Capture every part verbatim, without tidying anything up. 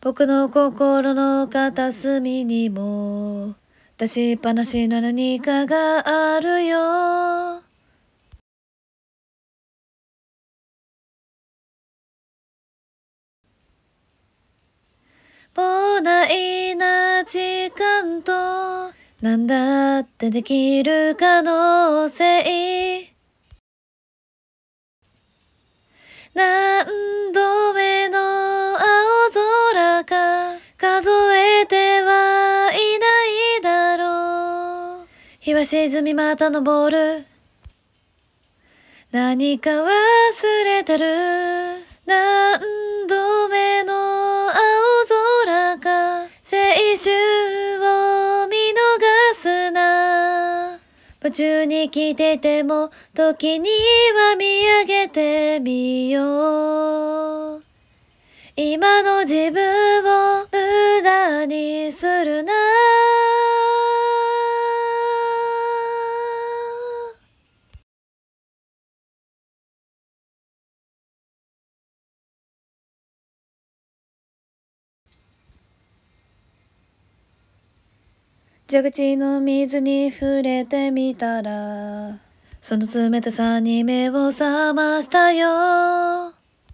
僕の心の片隅にも出しっぱなしの何かがあるよ。膨大な時間と何だってできる可能性、何度目の青空か数えてはいないだろう。日は沈みまた昇る。何か忘れてる。何度目の青空か青春を見逃すな。夢中に聞いてても時には見上げてみよう。今の自分を無駄にするな。蛇口の水に触れてみたら、その冷たさに目を覚ましたよ。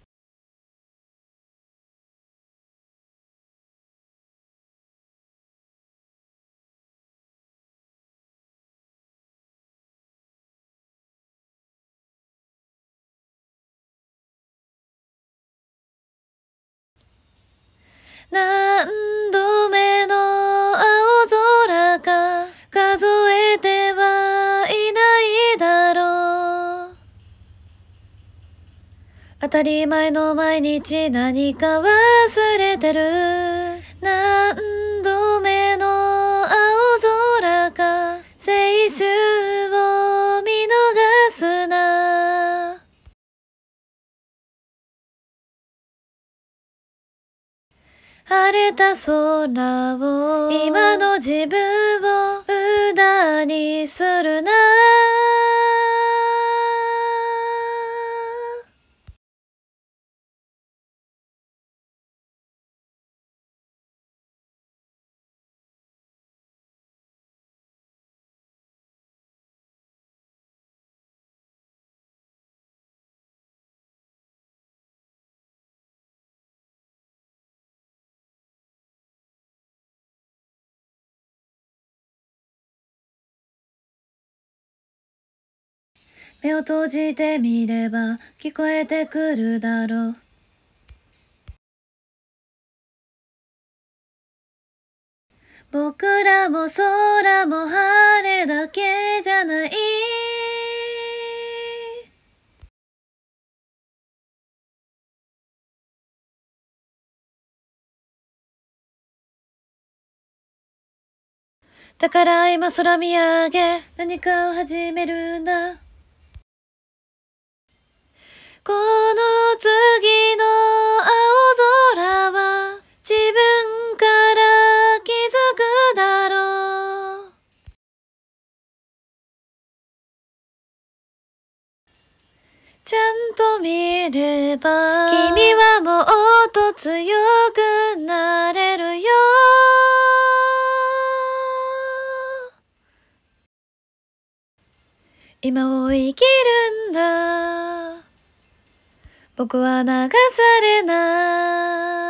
何度目の青空か数えてはいないだろう。当たり前の毎日何か忘れてる。何度目の青空か青春を見逃すな。晴れた空を今の自分を無駄にするな。目を閉じてみれば聞こえてくるだろう。僕らも空も晴れだけじゃない。だから今空見上げ何かを始めるんだ。この次の青空は自分から気づくだろう。ちゃんと見れば君はもっと強くなれるよ。今を生きるんだ。僕は流されない。